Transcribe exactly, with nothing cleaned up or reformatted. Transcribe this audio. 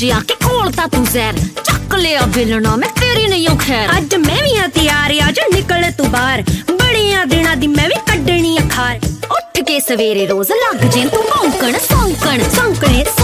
ਅੱਜ ਆके खोलता तू जहर चक लिया बिलना मैं तेरी नहीं खैर अज मैं भी हाँ तैयार आज निकल तू बाहर बड़िया दिना दी मैं भी कड्डनी अखार उठ के सवेरे रोज लग जे तू भौंकण सौंकण सौंकने